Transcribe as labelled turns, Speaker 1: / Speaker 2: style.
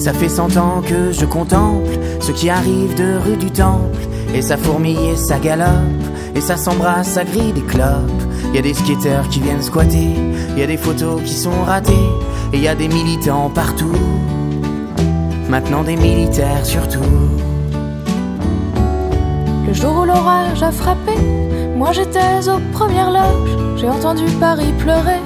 Speaker 1: Ça fait 100 ans que je contemple ceux qui arrivent de rue du Temple. Et ça fourmille et ça galope, et ça s'embrasse, ça grille des clopes. Y a des skateurs qui viennent squatter, y a des photos qui sont ratées, et y a des militants partout, maintenant des militaires surtout.
Speaker 2: Le jour où l'orage a frappé, moi j'étais aux premières loges. J'ai entendu Paris pleurer